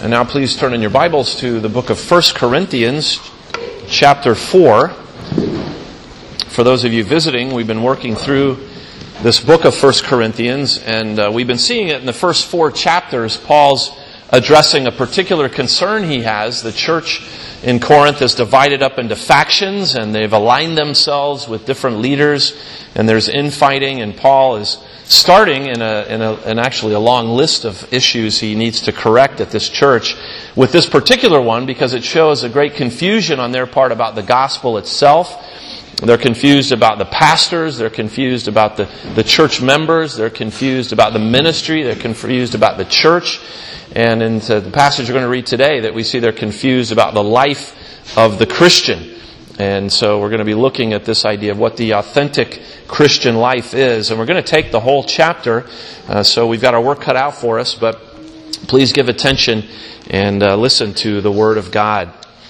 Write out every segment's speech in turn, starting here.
And now please turn in your Bibles to the book of 1 Corinthians, chapter 4. For those of you visiting, we've been working through this book of 1 Corinthians, and we've been seeing it in the first 4 chapters. Paul's addressing a particular concern he has. The church in Corinth is divided up into factions, and they've aligned themselves with different leaders, and there's infighting, and Paul is starting in actually a long list of issues he needs to correct at this church with this particular one, because it shows a great confusion on their part about the gospel itself. They're confused about the pastors, they're confused about the church members, they're confused about the ministry, they're confused about the church. And in the passage we're going to read today, that we see they're confused about the life of the Christian. And so we're going to be looking at this idea of what the authentic Christian life is. And we're going to take the whole chapter, so we've got our work cut out for us, but please give attention and listen to the Word of God.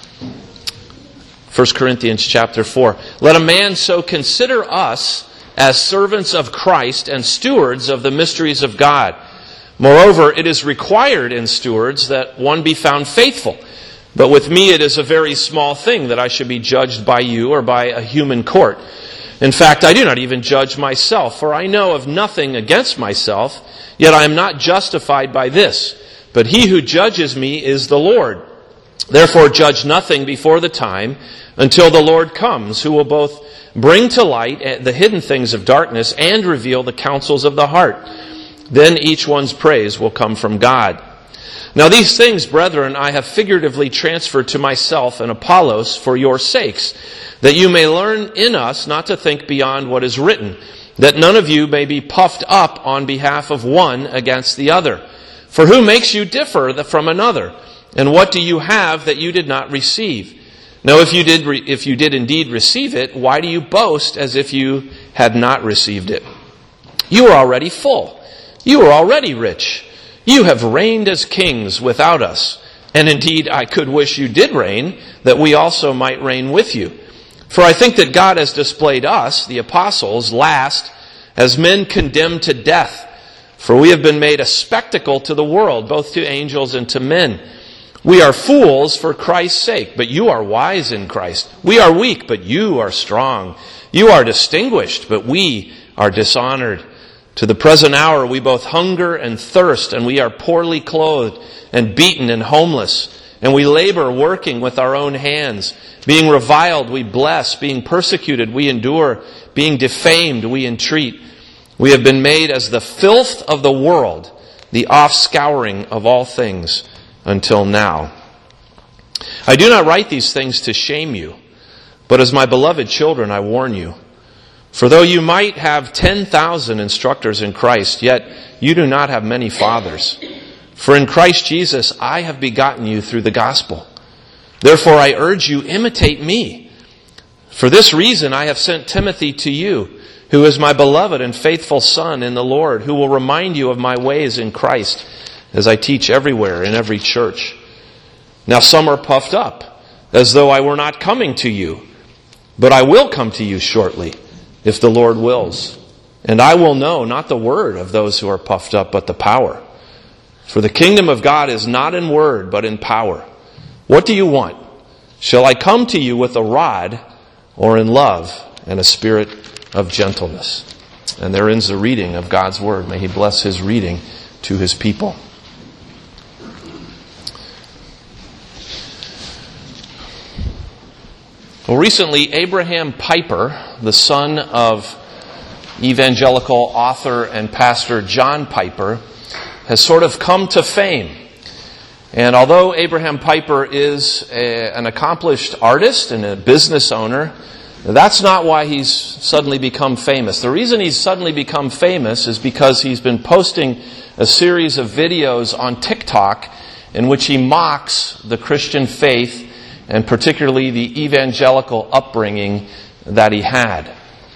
1 Corinthians chapter 4. Let a man so consider us as servants of Christ and stewards of the mysteries of God. Moreover, it is required in stewards that one be found faithful. But with me it is a very small thing that I should be judged by you or by a human court. In fact, I do not even judge myself, for I know of nothing against myself, yet I am not justified by this. But he who judges me is the Lord. Therefore judge nothing before the time, until the Lord comes, who will both bring to light the hidden things of darkness and reveal the counsels of the heart. Then each one's praise will come from God. Now these things, brethren, I have figuratively transferred to myself and Apollos for your sakes, that you may learn in us not to think beyond what is written, that none of you may be puffed up on behalf of one against the other. For who makes you differ from another? And what do you have that you did not receive? Now if you did indeed receive it, why do you boast as if you had not received it? You are already full. You are already rich. You have reigned as kings without us. And indeed, I could wish you did reign, that we also might reign with you. For I think that God has displayed us, the apostles, last, as men condemned to death. For we have been made a spectacle to the world, both to angels and to men. We are fools for Christ's sake, but you are wise in Christ. We are weak, but you are strong. You are distinguished, but we are dishonored. To the present hour we both hunger and thirst, and we are poorly clothed and beaten and homeless. And we labor working with our own hands. Being reviled, we bless. Being persecuted, we endure. Being defamed, we entreat. We have been made as the filth of the world, the offscouring of all things until now. I do not write these things to shame you, but as my beloved children I warn you. For though you might have 10,000 instructors in Christ, yet you do not have many fathers. For in Christ Jesus I have begotten you through the gospel. Therefore I urge you, imitate me. For this reason I have sent Timothy to you, who is my beloved and faithful son in the Lord, who will remind you of my ways in Christ, as I teach everywhere in every church. Now some are puffed up, as though I were not coming to you. But I will come to you shortly, if the Lord wills. And I will know not the word of those who are puffed up, but the power. For the kingdom of God is not in word, but in power. What do you want? Shall I come to you with a rod, or in love and a spirit of gentleness? And there ends the reading of God's word. May He bless His reading to His people. Well, recently, Abraham Piper, the son of evangelical author and pastor John Piper, has sort of come to fame. And although Abraham Piper is an accomplished artist and a business owner, that's not why he's suddenly become famous. The reason he's suddenly become famous is because he's been posting a series of videos on TikTok in which he mocks the Christian faith, and particularly the evangelical upbringing that he had.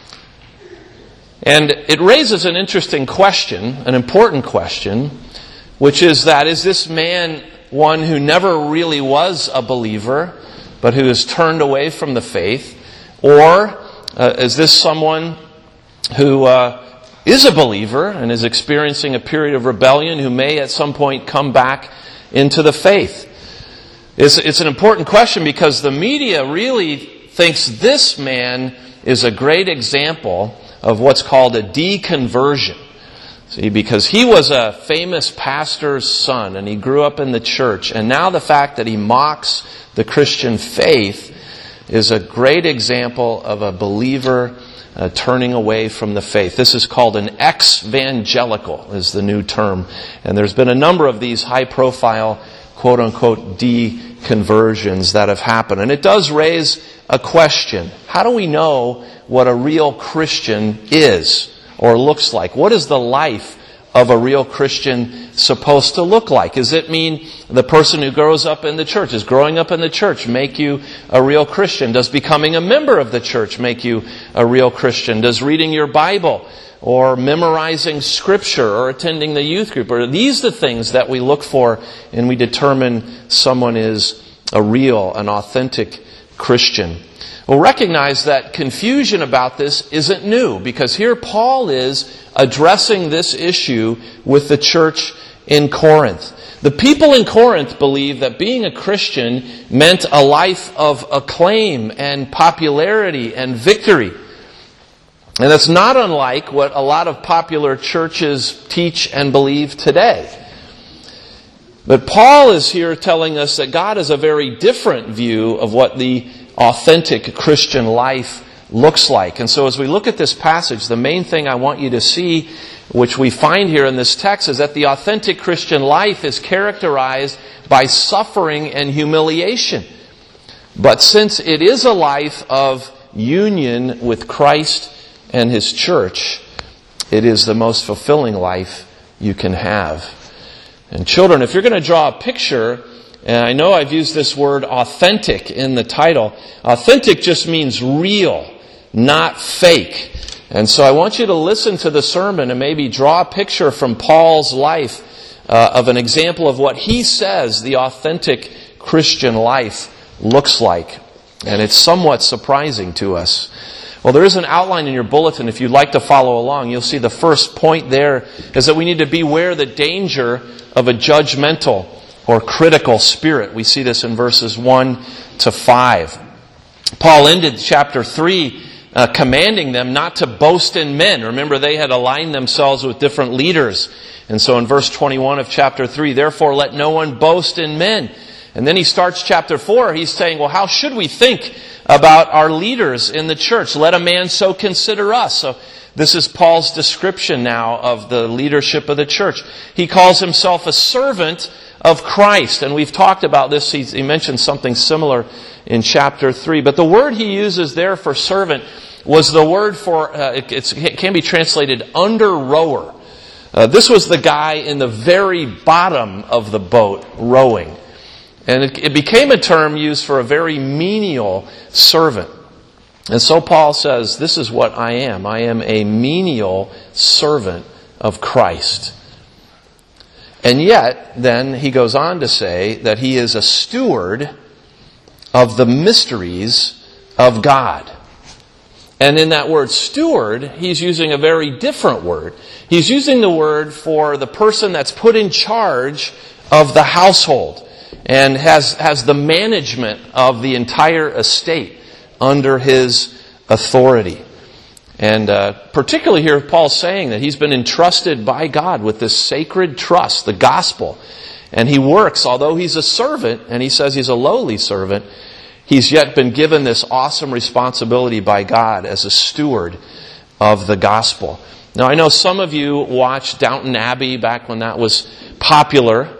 And it raises an interesting question, an important question, which is that, is this man one who never really was a believer, but who has turned away from the faith? Or is this someone who is a believer and is experiencing a period of rebellion, who may at some point come back into the faith? It's an important question because the media really thinks this man is a great example of what's called a deconversion. See, because he was a famous pastor's son and he grew up in the church, and now the fact that he mocks the Christian faith is a great example of a believer turning away from the faith. This is called an ex-evangelical, is the new term. And there's been a number of these high-profile, quote-unquote, deconversions that have happened. And it does raise a question. How do we know what a real Christian is or looks like? What is the life of a real Christian supposed to look like? Does it mean the person who grows up in the church, is growing up in the church, make you a real Christian? Does becoming a member of the church make you a real Christian? Does reading your Bible or memorizing Scripture or attending the youth group, are these the things that we look for and we determine someone is a real, an authentic Christian? Well, recognize that confusion about this isn't new, because here Paul is addressing this issue with the church in Corinth. The people in Corinth believed that being a Christian meant a life of acclaim and popularity and victory. And that's not unlike what a lot of popular churches teach and believe today. But Paul is here telling us that God has a very different view of what the authentic Christian life looks like. And so as we look at this passage, the main thing I want you to see, which we find here in this text, is that the authentic Christian life is characterized by suffering and humiliation. But since it is a life of union with Christ and His church, it is the most fulfilling life you can have. And children, if you're going to draw a picture, and I know I've used this word authentic in the title. Authentic just means real, not fake. And so I want you to listen to the sermon and maybe draw a picture from Paul's life of an example of what he says the authentic Christian life looks like. And it's somewhat surprising to us. Well, there is an outline in your bulletin. If you'd like to follow along, you'll see the first point there is that we need to beware the danger of a judgmental or critical spirit. We see this in verses 1 to 5. Paul ended chapter 3 commanding them not to boast in men. Remember, they had aligned themselves with different leaders. And so in verse 21 of chapter 3, therefore let no one boast in men. And then he starts chapter 4, he's saying, well, how should we think about our leaders in the church? Let a man so consider us. So this is Paul's description now of the leadership of the church. He calls himself a servant of Christ. And we've talked about this. He mentioned something similar in chapter 3. But the word he uses there for servant was the word for, it can be translated under rower. This was the guy in the very bottom of the boat rowing. And it became a term used for a very menial servant. And so Paul says, this is what I am. I am a menial servant of Christ. And yet, then he goes on to say that he is a steward of the mysteries of God. And in that word steward, he's using a very different word. He's using the word for the person that's put in charge of the household and has the management of the entire estate under his authority. And particularly here, Paul's saying that he's been entrusted by God with this sacred trust, the gospel. And he works, although he's a servant, and he says he's a lowly servant, he's yet been given this awesome responsibility by God as a steward of the gospel. Now, I know some of you watched Downton Abbey back when that was popular.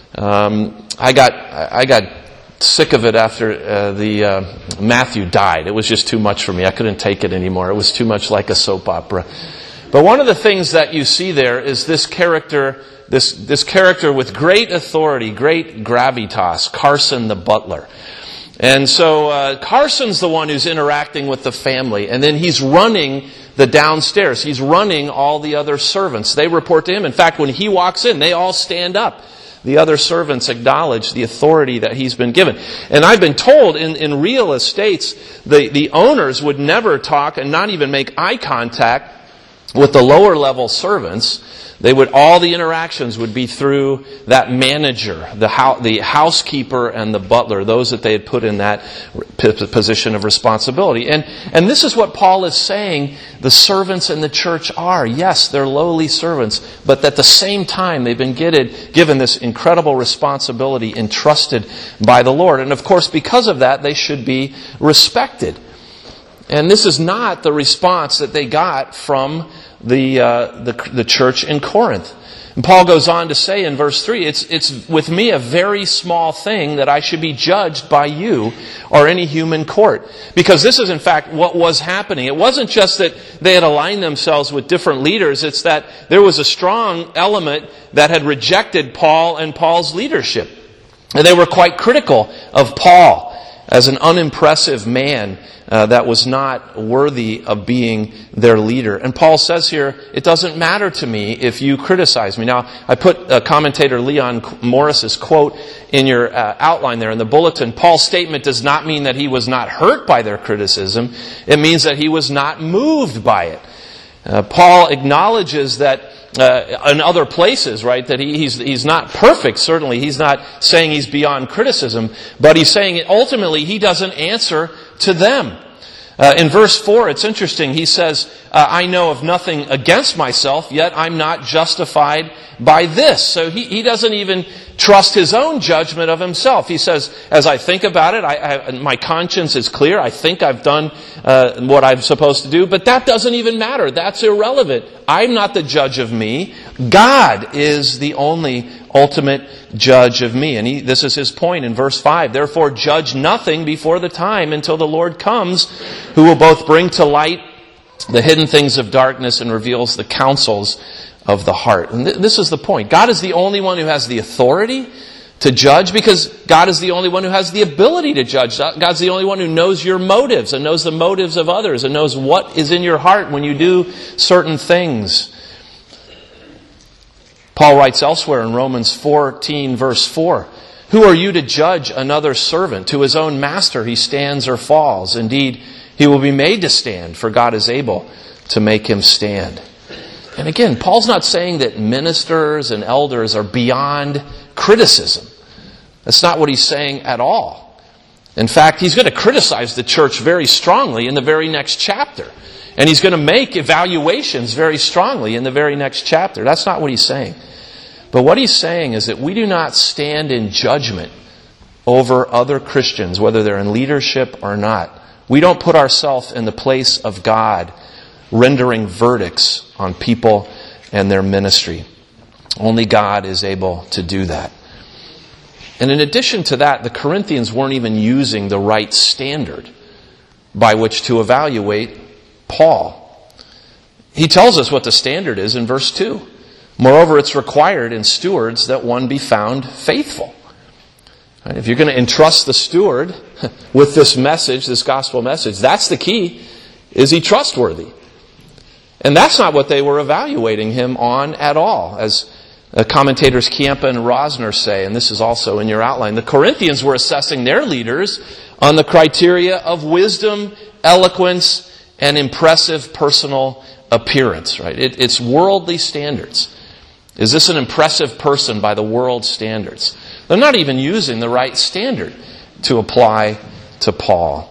I got sick of it after Matthew died. It was just too much for me. I couldn't take it anymore. It was too much like a soap opera. But one of the things that you see there is this character with great authority, great gravitas, Carson the butler. And so Carson's the one who's interacting with the family, and then he's running the downstairs. He's running all the other servants. They report to him. In fact, when he walks in, they all stand up. The other servants acknowledge the authority that he's been given. And I've been told in real estates, the owners would never talk and not even make eye contact with the lower level servants, all the interactions would be through that manager, the housekeeper and the butler, those that they had put in that position of responsibility. And this is what Paul is saying the servants in the church are. Yes, they're lowly servants, but at the same time they've been given this incredible responsibility entrusted by the Lord. And of course, because of that, they should be respected. And this is not the response that they got from the church in Corinth. And Paul goes on to say in verse 3, it's with me a very small thing that I should be judged by you or any human court. Because this is in fact what was happening. It wasn't just that they had aligned themselves with different leaders, it's that there was a strong element that had rejected Paul and Paul's leadership. And they were quite critical of Paul as an unimpressive man that was not worthy of being their leader. And Paul says here, it doesn't matter to me if you criticize me. Now, I put commentator Leon Morris's quote in your outline there in the bulletin. Paul's statement does not mean that he was not hurt by their criticism. It means that he was not moved by it. Paul acknowledges that in other places, right, that he's not perfect, certainly. He's not saying he's beyond criticism, but he's saying ultimately he doesn't answer to them. In verse 4, it's interesting. He says, I know of nothing against myself, yet I'm not justified by this. So he doesn't even trust his own judgment of himself. He says, as I think about it, my conscience is clear. I think I've done what I'm supposed to do, but that doesn't even matter. That's irrelevant. I'm not the judge of me. God is the only ultimate judge of me. And this is his point in verse 5. Therefore judge nothing before the time until the Lord comes, who will both bring to light the hidden things of darkness and reveals the counsels of the heart. And this is the point. God is the only one who has the authority to judge, because God is the only one who has the ability to judge. God's the only one who knows your motives and knows the motives of others and knows what is in your heart when you do certain things. Paul writes elsewhere in Romans 14 verse 4, who are you to judge another servant? To his own master he stands or falls. Indeed, he will be made to stand, for God is able to make him stand. And again, Paul's not saying that ministers and elders are beyond criticism. That's not what he's saying at all. In fact, he's going to criticize the church very strongly in the very next chapter. And he's going to make evaluations very strongly in the very next chapter. That's not what he's saying. But what he's saying is that we do not stand in judgment over other Christians, whether they're in leadership or not. We don't put ourselves in the place of God, rendering verdicts on people and their ministry. Only God is able to do that. And in addition to that, the Corinthians weren't even using the right standard by which to evaluate Paul. He tells us what the standard is in verse 2. Moreover, it's required in stewards that one be found faithful. Right? If you're going to entrust the steward with this message, this gospel message, that's the key. Is he trustworthy? And that's not what they were evaluating him on at all. As commentators Kiempa and Rosner say, and this is also in your outline, the Corinthians were assessing their leaders on the criteria of wisdom, eloquence, and impressive personal appearance. Right? It's worldly standards. Is this an impressive person by the world's standards? They're not even using the right standard to apply to Paul.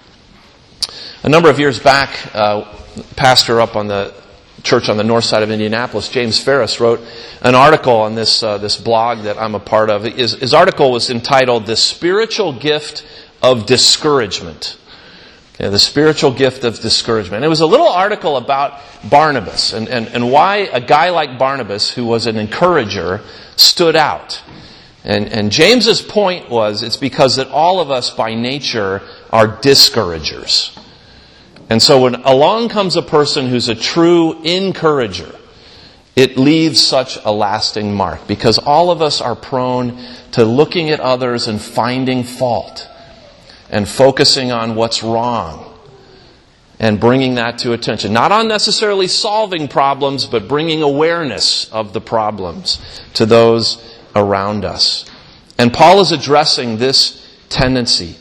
A number of years back, pastor up on the church on the north side of Indianapolis, James Ferris, wrote an article on this blog that I'm a part of. His article was entitled "The Spiritual Gift of Discouragement." Okay, the spiritual gift of discouragement. It was a little article about Barnabas and why a guy like Barnabas, who was an encourager, stood out. And James's point was, it's because that all of us by nature are discouragers. And so when along comes a person who's a true encourager, it leaves such a lasting mark, because all of us are prone to looking at others and finding fault and focusing on what's wrong and bringing that to attention. Not on necessarily solving problems, but bringing awareness of the problems to those around us. And Paul is addressing this tendency,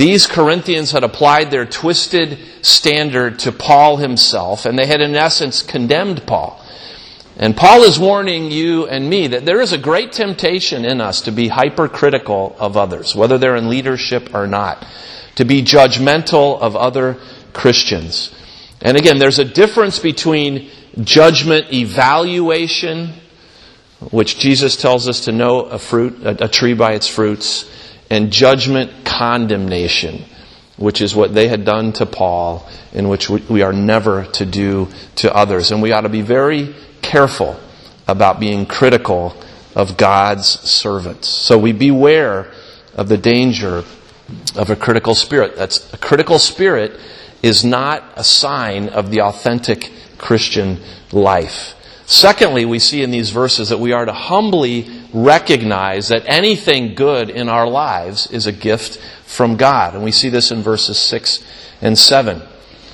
These Corinthians had applied their twisted standard to Paul himself, and they had in essence condemned Paul. And Paul is warning you and me that there is a great temptation in us to be hypercritical of others, whether they're in leadership or not, to be judgmental of other Christians. And again, there's a difference between judgment evaluation, which Jesus tells us to know a tree by its fruits, and judgment condemnation, which is what they had done to Paul, in which we are never to do to others. And we ought to be very careful about being critical of God's servants. So we beware of the danger of a critical spirit. A critical spirit is not a sign of the authentic Christian life. Secondly, we see in these verses that we are to humbly recognize that anything good in our lives is a gift from God. And we see this in verses 6 and 7.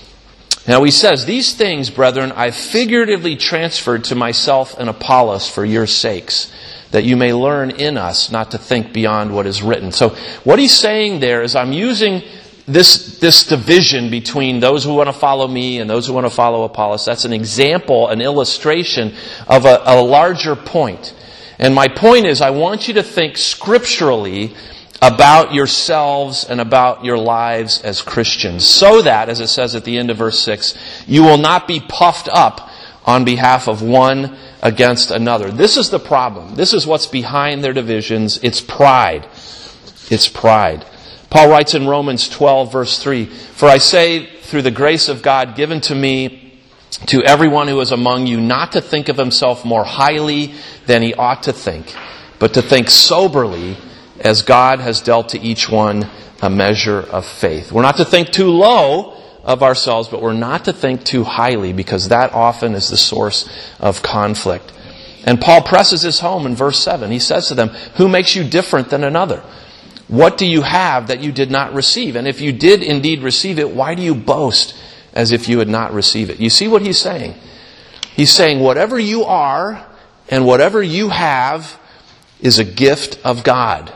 Now he says, "These things, brethren, I figuratively transferred to myself and Apollos for your sakes, that you may learn in us not to think beyond what is written." So what he's saying there is, I'm using this division between those who want to follow me and those who want to follow Apollos. That's an example, an illustration of a larger point. And my point is, I want you to think scripturally about yourselves and about your lives as Christians, so that, as it says at the end of verse 6, you will not be puffed up on behalf of one against another. This is the problem. This is what's behind their divisions. It's pride. It's pride. Paul writes in Romans 12, verse 3, "For I say, through the grace of God given to me, to everyone who is among you, not to think of himself more highly than he ought to think, but to think soberly, as God has dealt to each one a measure of faith." We're not to think too low of ourselves, but we're not to think too highly, because that often is the source of conflict. And Paul presses this home in verse 7. He says to them, "Who makes you different than another? What do you have that you did not receive? And if you did indeed receive it, why do you boast as if you had not received it?" You see what he's saying? He's saying whatever you are and whatever you have is a gift of God.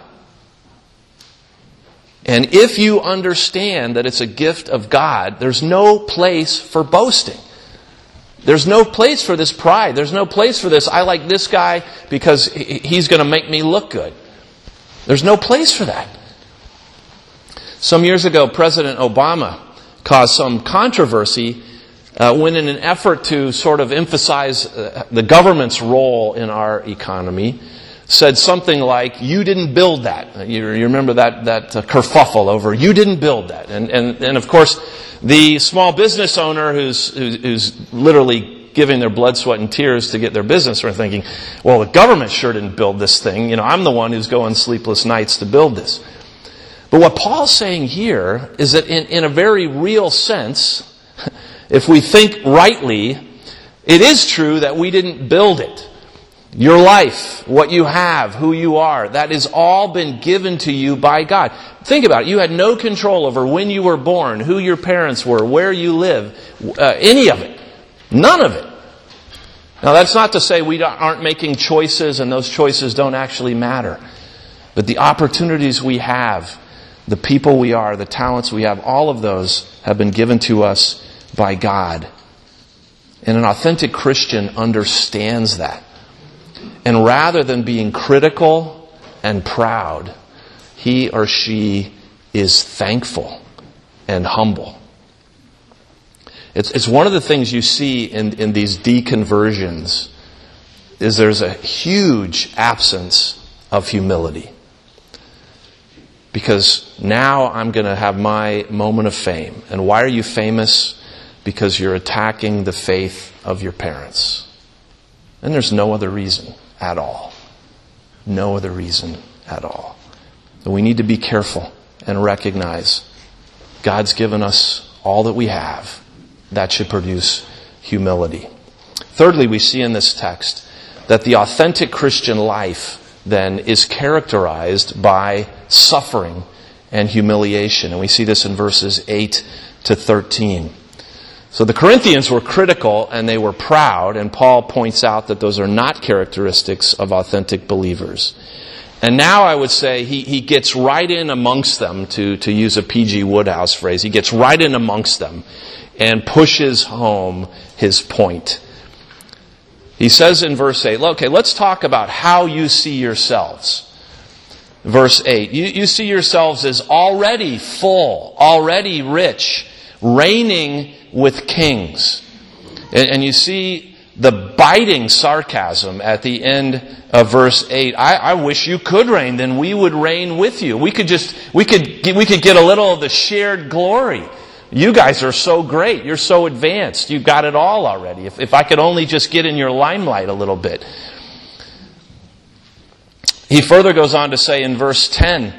And if you understand that it's a gift of God, there's no place for boasting. There's no place for this pride. There's no place for this, I like this guy because he's going to make me look good. There's no place for that. Some years ago, President Obama caused some controversy when, in an effort to sort of emphasize the government's role in our economy, said something like, "You didn't build that." You remember that kerfuffle over, "You didn't build that." And of course, the small business owner who's literally giving their blood, sweat, and tears to get their business are thinking, "Well, the government sure didn't build this thing. I'm the one who's going sleepless nights to build this." But what Paul's saying here is that in a very real sense, if we think rightly, it is true that we didn't build it. Your life, what you have, who you are, that has all been given to you by God. Think about it. You had no control over when you were born, who your parents were, where you live, any of it. None of it. Now, that's not to say we aren't making choices and those choices don't actually matter. But the opportunities we have, the people we are, the talents we have, all of those have been given to us by God. And an authentic Christian understands that. And rather than being critical and proud, he or she is thankful and humble. It's one of the things you see in these deconversions is there's a huge absence of humility. Because now I'm going to have my moment of fame. And why are you famous? Because you're attacking the faith of your parents. And there's no other reason at all. No other reason at all. So we need to be careful and recognize God's given us all that we have. That should produce humility. Thirdly, we see in this text that the authentic Christian life then is characterized by suffering and humiliation. And we see this in verses 8 to 13. So the Corinthians were critical and they were proud, and Paul points out that those are not characteristics of authentic believers. And now I would say he gets right in amongst them, to use a P.G. Woodhouse phrase. He gets right in amongst them and pushes home his point. He says in verse 8, okay, let's talk about how you see yourselves. Verse 8, you see yourselves as already full, already rich, reigning with kings. And you see the biting sarcasm at the end of verse 8. I wish you could reign, then we would reign with you. We could get a little of the shared glory. You guys are so great. You're so advanced. You've got it all already. If I could only just get in your limelight a little bit. He further goes on to say in verse 10,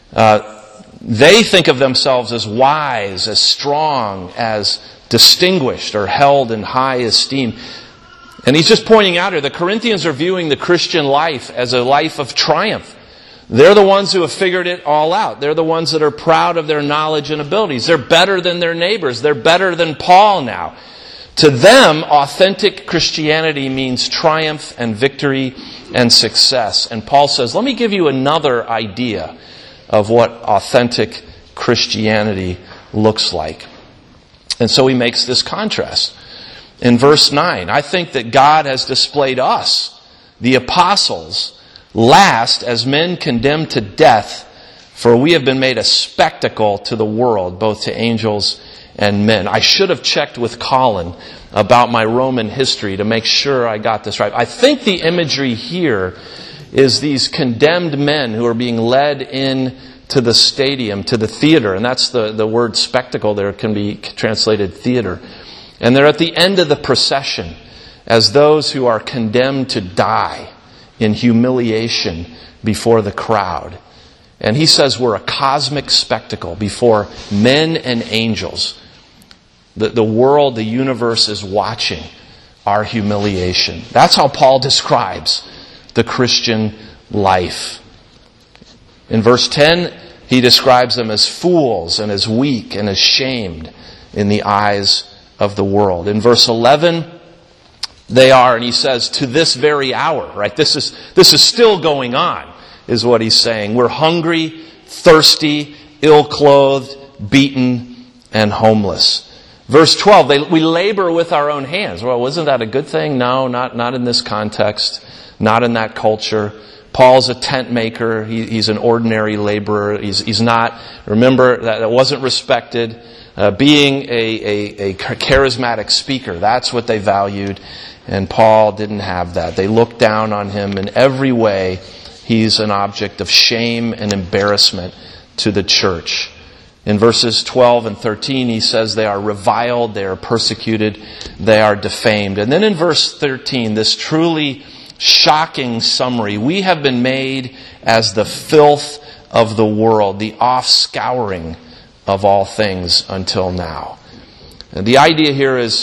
they think of themselves as wise, as strong, as distinguished, or held in high esteem. And he's just pointing out here, the Corinthians are viewing the Christian life as a life of triumph. They're the ones who have figured it all out. They're the ones that are proud of their knowledge and abilities. They're better than their neighbors. They're better than Paul now. To them, authentic Christianity means triumph and victory and success. And Paul says, let me give you another idea of what authentic Christianity looks like. And so he makes this contrast. In verse 9, I think that God has displayed us, the apostles, last as men condemned to death, for we have been made a spectacle to the world, both to angels and men. I should have checked with Colin about my Roman history to make sure I got this right. I think the imagery here is these condemned men who are being led in to the stadium, to the theater, and that's the word spectacle there can be translated theater. And they're at the end of the procession as those who are condemned to die in humiliation before the crowd. And he says we're a cosmic spectacle before men and angels. The world, the universe is watching our humiliation. That's how Paul describes the Christian life. In verse 10, he describes them as fools and as weak and as shamed in the eyes of the world. In verse 11, they are, and he says, to this very hour, right? This is still going on, is what he's saying. We're hungry, thirsty, ill-clothed, beaten, and homeless. Verse 12, we labor with our own hands. Well, wasn't that a good thing? No, not in this context, not in that culture. Paul's a tent maker. He's an ordinary laborer. He's not, remember, that wasn't respected. Being a charismatic speaker, that's what they valued. And Paul didn't have that. They looked down on him in every way. He's an object of shame and embarrassment to the church. In verses 12 and 13, he says they are reviled, they are persecuted, they are defamed. And then in verse 13, this truly shocking summary, we have been made as the filth of the world, the offscouring of all things until now. And the idea here is,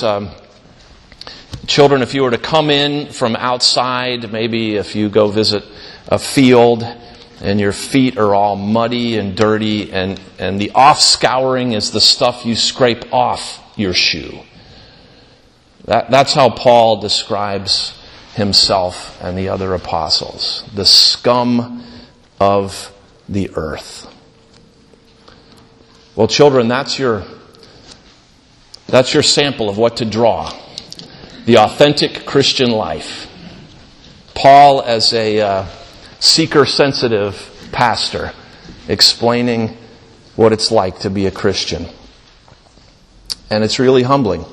children, if you were to come in from outside, maybe if you go visit a field and your feet are all muddy and dirty, and the off-scouring is the stuff you scrape off your shoe. That's how Paul describes himself and the other apostles. The scum of the earth. Well, children, that's your sample of what to draw. The authentic Christian life. Paul as a seeker-sensitive pastor explaining what it's like to be a Christian. And it's really humbling.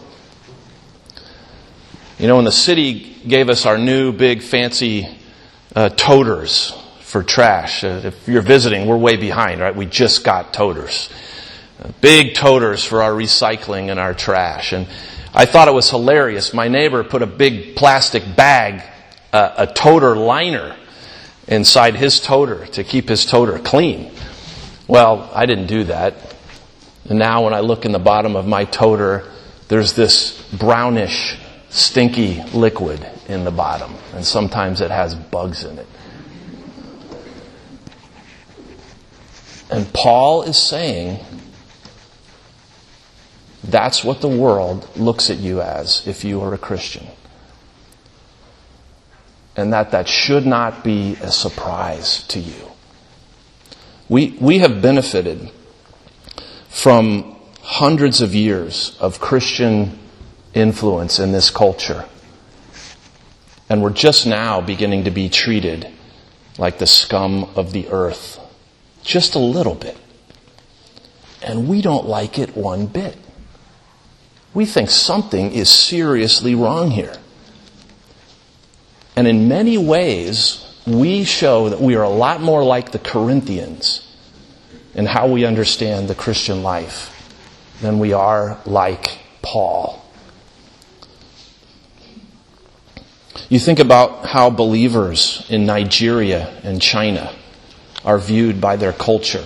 You know, when the city gave us our new big fancy toters for trash, if you're visiting, we're way behind, right? We just got toters. Big toters for our recycling and our trash. And I thought it was hilarious. My neighbor put a big plastic bag, a toter liner, inside his toter to keep his toter clean. Well, I didn't do that. And now when I look in the bottom of my toter, there's this brownish, stinky liquid in the bottom. And sometimes it has bugs in it. And Paul is saying, that's what the world looks at you as if you are a Christian. and that should not be a surprise to you. We have benefited from hundreds of years of Christian influence in this culture. And we're just now beginning to be treated like the scum of the earth. Just a little bit. And we don't like it one bit. We think something is seriously wrong here. And in many ways, we show that we are a lot more like the Corinthians in how we understand the Christian life than we are like Paul. You think about how believers in Nigeria and China are viewed by their culture.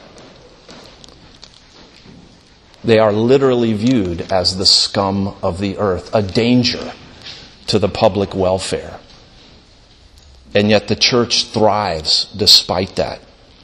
They are literally viewed as the scum of the earth, a danger to the public welfare. And yet the church thrives despite that.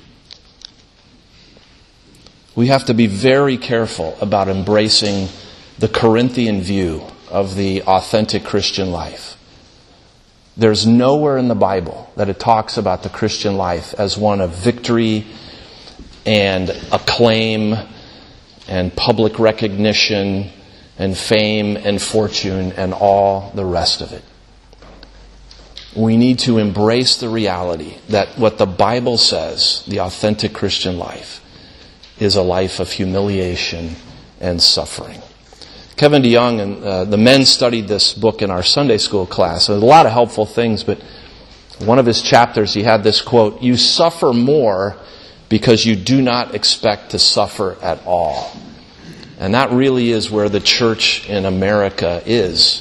We have to be very careful about embracing the Corinthian view of the authentic Christian life. There's nowhere in the Bible that it talks about the Christian life as one of victory and acclaim and public recognition and fame and fortune and all the rest of it. We need to embrace the reality that what the Bible says, the authentic Christian life, is a life of humiliation and suffering. Kevin DeYoung and the men studied this book in our Sunday school class. There's a lot of helpful things, but one of his chapters he had this quote, "You suffer more because you do not expect to suffer at all." And that really is where the church in America is.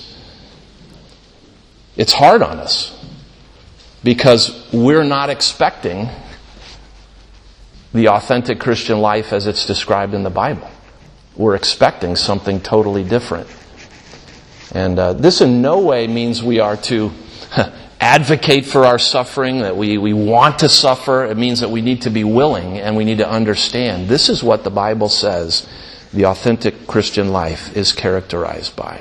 It's hard on us because we're not expecting the authentic Christian life as it's described in the Bible. We're expecting something totally different. And this in no way means we are to advocate for our suffering, that we want to suffer. It means that we need to be willing and we need to understand. This is what the Bible says the authentic Christian life is characterized by.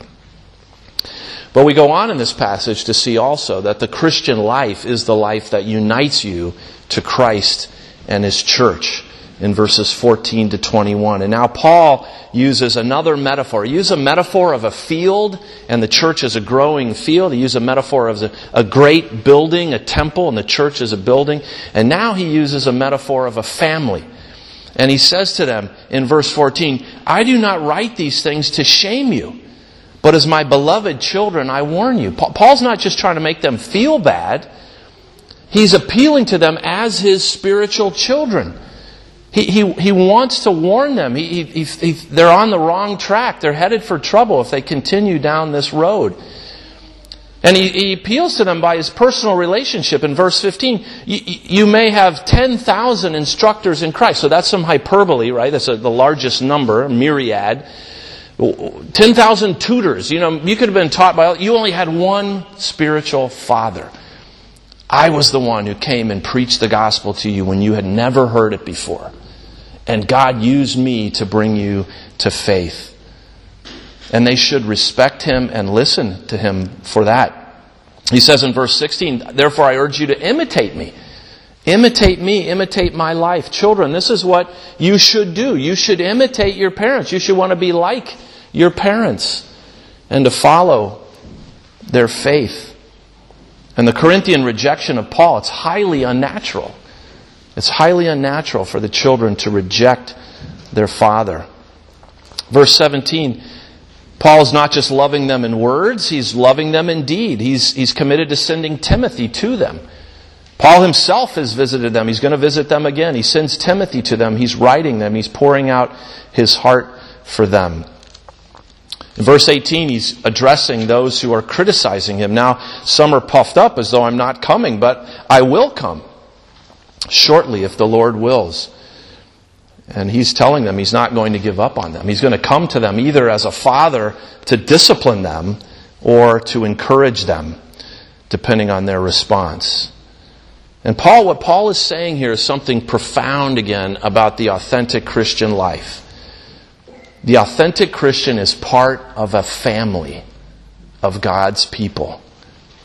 But we go on in this passage to see also that the Christian life is the life that unites you to Christ and His church in verses 14 to 21. And now Paul uses another metaphor. He uses a metaphor of a field, and the church is a growing field. He uses a metaphor of a great building, a temple, and the church is a building. And now he uses a metaphor of a family. And he says to them in verse 14, "I do not write these things to shame you, but as my beloved children I warn you." Paul's not just trying to make them feel bad. He's appealing to them as his spiritual children. He wants to warn them. They're on the wrong track. They're headed for trouble if they continue down this road. And he appeals to them by his personal relationship. In verse 15, you may have 10,000 instructors in Christ. So that's some hyperbole, right? That's the largest number, a myriad. 10,000 tutors. You could have been taught by, you only had one spiritual father. I was the one who came and preached the gospel to you when you had never heard it before. And God used me to bring you to faith. And they should respect Him and listen to Him for that. He says in verse 16, "Therefore I urge you to imitate me. Imitate me, imitate my life." Children, this is what you should do. You should imitate your parents. You should want to be like your parents and to follow their faith. And the Corinthian rejection of Paul, it's highly unnatural. It's highly unnatural for the children to reject their father. Verse 17, Paul's not just loving them in words, he's loving them in deed. He's committed to sending Timothy to them. Paul himself has visited them. He's going to visit them again. He sends Timothy to them. He's writing them. He's pouring out his heart for them. In verse 18, he's addressing those who are criticizing him. Now, some are puffed up as though I'm not coming, but I will come shortly if the Lord wills. And he's telling them he's not going to give up on them. He's going to come to them either as a father to discipline them or to encourage them, depending on their response. And what Paul is saying here is something profound again about the authentic Christian life. The authentic Christian is part of a family of God's people.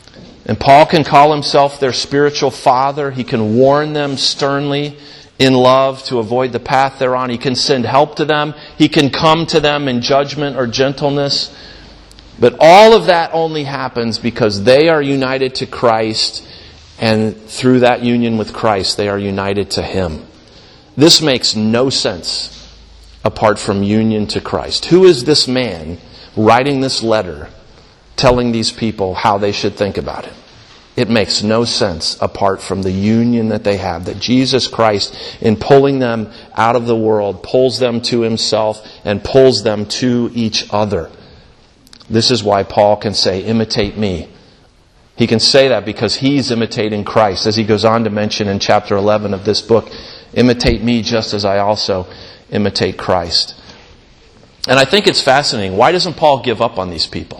And Paul can call himself their spiritual father. He can warn them sternly in love to avoid the path they're on. He can send help to them. He can come to them in judgment or gentleness. But all of that only happens because they are united to Christ, and through that union with Christ, they are united to Him. This makes no sense apart from union to Christ. Who is this man writing this letter, telling these people how they should think about it? It makes no sense apart from the union that they have, that Jesus Christ, in pulling them out of the world, pulls them to Himself and pulls them to each other. This is why Paul can say, imitate me. He can say that because he's imitating Christ, as he goes on to mention in chapter 11 of this book, imitate me just as I also imitate Christ. And I think it's fascinating. Why doesn't Paul give up on these people?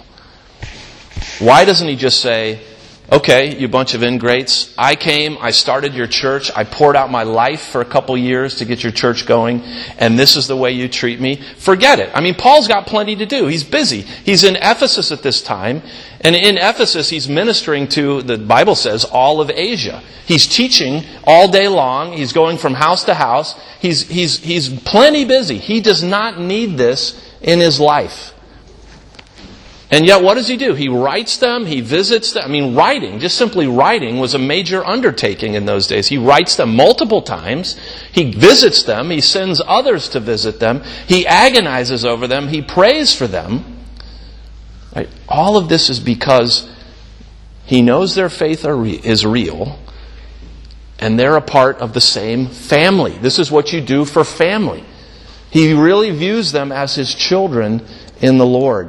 Why doesn't he just say, okay, you bunch of ingrates, I came, I started your church, I poured out my life for a couple years to get your church going, and this is the way you treat me? Forget it. I mean, Paul's got plenty to do. He's busy. He's in Ephesus at this time, and in Ephesus he's ministering to, the Bible says, all of Asia. He's teaching all day long. He's going from house to house. He's plenty busy. He does not need this in his life. And yet, what does he do? He writes them, he visits them. I mean, writing, just simply writing, was a major undertaking in those days. He writes them multiple times. He visits them. He sends others to visit them. He agonizes over them. He prays for them. Right? All of this is because he knows their faith is real, and they're a part of the same family. This is what you do for family. He really views them as his children in the Lord.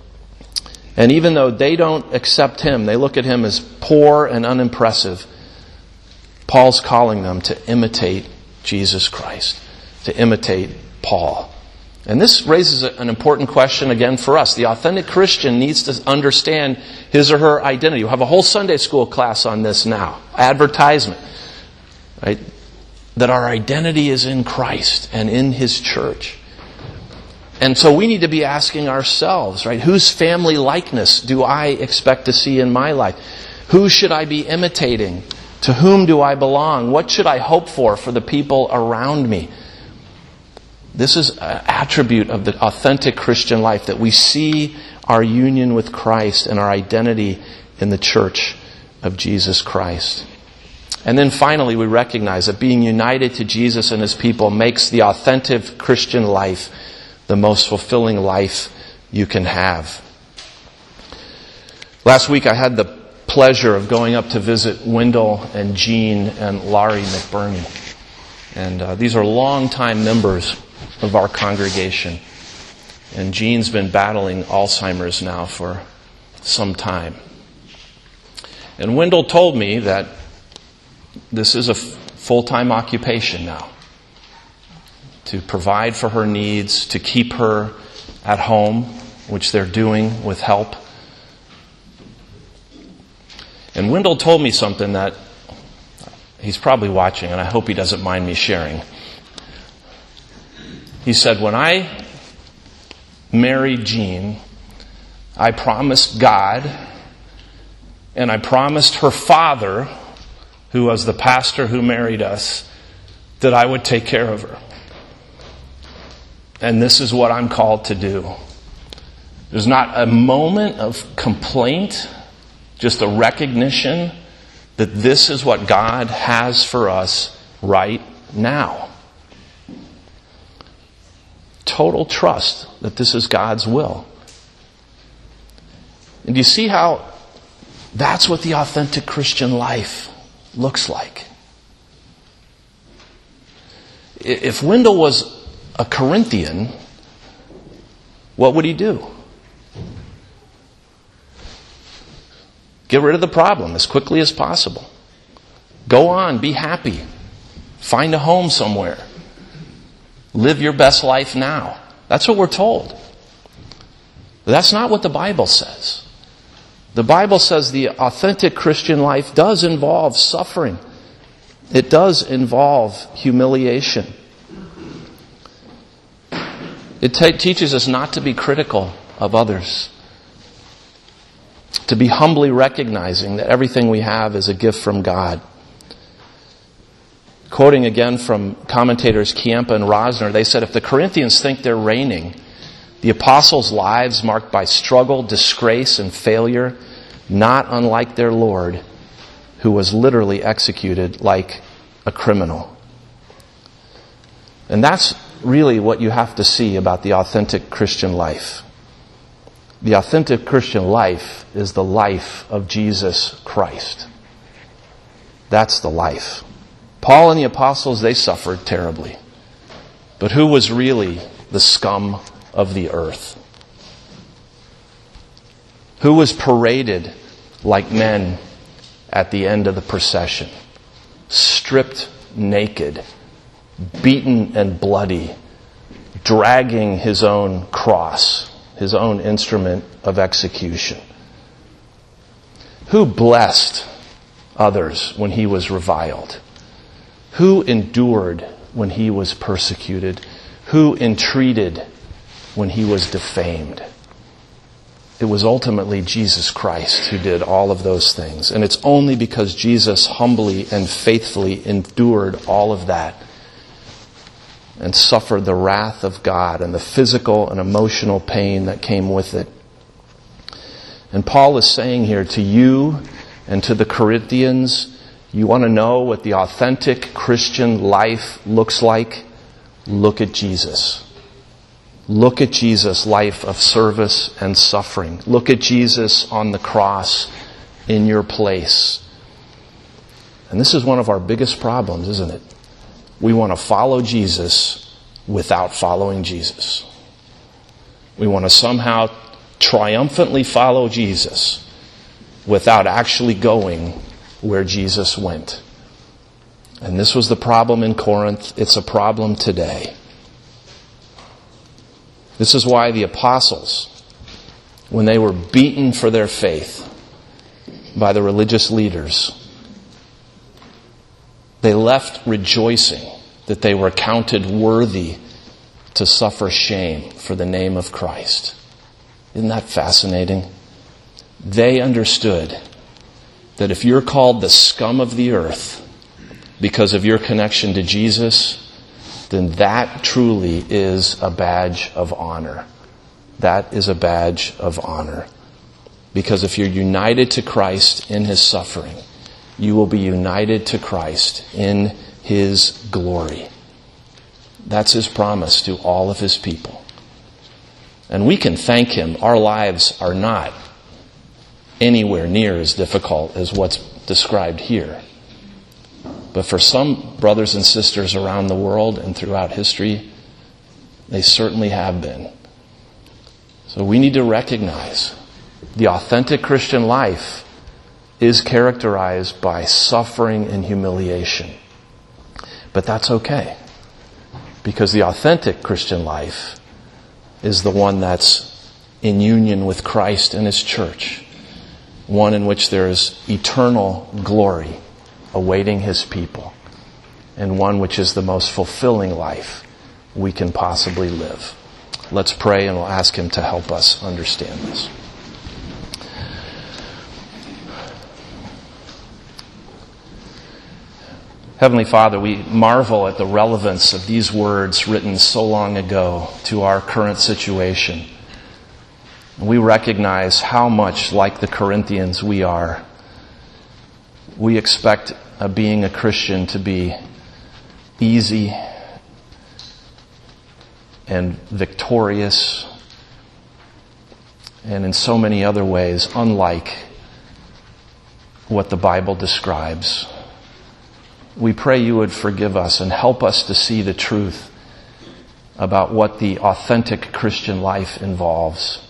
And even though they don't accept him, they look at him as poor and unimpressive, Paul's calling them to imitate Jesus Christ, to imitate Paul. And this raises an important question again for us. The authentic Christian needs to understand his or her identity. We'll have a whole Sunday school class on this now. Advertisement. Right? That our identity is in Christ and in His church. And so we need to be asking ourselves, right, whose family likeness do I expect to see in my life? Who should I be imitating? To whom do I belong? What should I hope for the people around me? This is an attribute of the authentic Christian life, that we see our union with Christ and our identity in the church of Jesus Christ. And then finally, we recognize that being united to Jesus and His people makes the authentic Christian life the most fulfilling life you can have. Last week I had the pleasure of going up to visit Wendell and Jean and Laurie McBurney. And these are longtime members of our congregation. And Jean's been battling Alzheimer's now for some time. And Wendell told me that this is a full-time occupation now, to provide for her needs, to keep her at home, which they're doing with help. And Wendell told me something that he's probably watching, and I hope he doesn't mind me sharing. He said, when I married Jean, I promised God, and I promised her father, who was the pastor who married us, that I would take care of her. And this is what I'm called to do. There's not a moment of complaint, just a recognition that this is what God has for us right now. Total trust that this is God's will. And do you see how that's what the authentic Christian life looks like? If Wendell was a Corinthian, what would he do? Get rid of the problem as quickly as possible. Go on, be happy. Find a home somewhere. Live your best life now. That's what we're told. But that's not what the Bible says. The Bible says the authentic Christian life does involve suffering. It does involve humiliation. It teaches us not to be critical of others. to be humbly recognizing that everything we have is a gift from God. Quoting again from commentators Kiempa and Rosner, they said, if the Corinthians think they're reigning, the apostles' lives marked by struggle, disgrace, and failure, not unlike their Lord, who was literally executed like a criminal. And that's really what you have to see about the authentic Christian life. The authentic Christian life is the life of Jesus Christ. That's the life. Paul and the apostles, they suffered terribly. But who was really the scum of the earth? Who was paraded like men at the end of the procession? Stripped naked, beaten and bloody, dragging his own cross, his own instrument of execution. Who blessed others when he was reviled? Who endured when he was persecuted? Who entreated when he was defamed? It was ultimately Jesus Christ who did all of those things. And it's only because Jesus humbly and faithfully endured all of that and suffered the wrath of God and the physical and emotional pain that came with it. And Paul is saying here to you and to the Corinthians, you want to know what the authentic Christian life looks like? Look at Jesus. Look at Jesus' life of service and suffering. Look at Jesus on the cross in your place. And this is one of our biggest problems, isn't it? We want to follow Jesus without following Jesus. We want to somehow triumphantly follow Jesus without actually going where Jesus went. And this was the problem in Corinth. It's a problem today. This is why the apostles, when they were beaten for their faith by the religious leaders, they left rejoicing that they were counted worthy to suffer shame for the name of Christ. Isn't that fascinating? They understood that if you're called the scum of the earth because of your connection to Jesus, then that truly is a badge of honor. That is a badge of honor. Because if you're united to Christ in His suffering, you will be united to Christ in His glory. That's His promise to all of His people. And we can thank Him. Our lives are not anywhere near as difficult as what's described here. But for some brothers and sisters around the world and throughout history, they certainly have been. So we need to recognize the authentic Christian life is characterized by suffering and humiliation. But that's okay, because the authentic Christian life is the one that's in union with Christ and His church, one in which there is eternal glory awaiting His people, and one which is the most fulfilling life we can possibly live. Let's pray and we'll ask Him to help us understand this. Heavenly Father, we marvel at the relevance of these words written so long ago to our current situation. We recognize how much like the Corinthians we are. We expect being a Christian to be easy and victorious, and in so many other ways unlike what the Bible describes. We pray You would forgive us and help us to see the truth about what the authentic Christian life involves.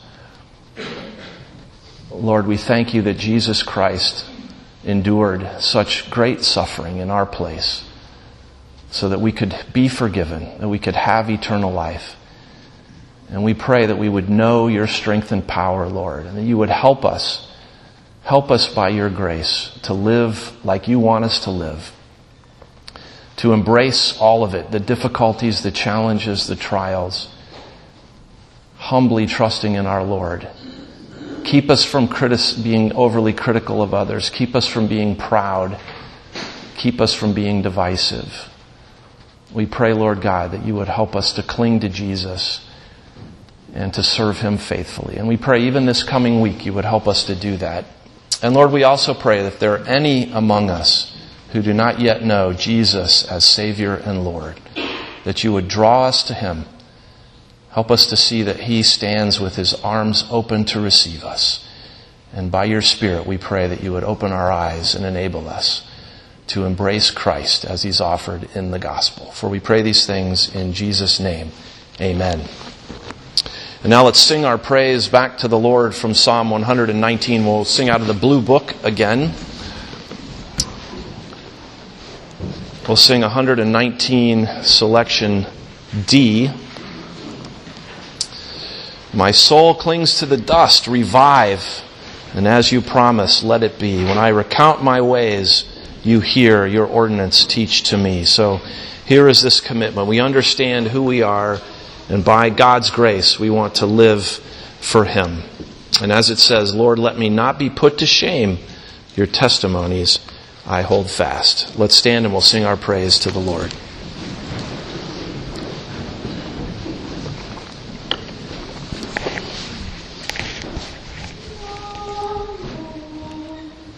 Lord, we thank You that Jesus Christ endured such great suffering in our place so that we could be forgiven, that we could have eternal life. And we pray that we would know Your strength and power, Lord, and that You would help us by Your grace to live like You want us to live, to embrace all of it, the difficulties, the challenges, the trials, humbly trusting in our Lord, Keep us from being overly critical of others. Keep us from being proud. Keep us from being divisive. We pray, Lord God, that you would help us to cling to Jesus and to serve him faithfully. And we pray even this coming week you would help us to do that. And Lord, we also pray that if there are any among us who do not yet know Jesus as Savior and Lord, that you would draw us to him. Help us to see that he stands with his arms open to receive us. And by your Spirit, we pray that you would open our eyes and enable us to embrace Christ as he's offered in the gospel. For we pray these things in Jesus' name. Amen. And now let's sing our praise back to the Lord from Psalm 119. We'll sing out of the blue book again. We'll sing 119, selection D. My soul clings to the dust, revive, and as you promise, let it be. When I recount my ways, you hear, your ordinance teach to me. So here is this commitment. We understand who we are, and by God's grace, we want to live for him. And as it says, Lord, let me not be put to shame. Your testimonies I hold fast. Let's stand and we'll sing our praise to the Lord.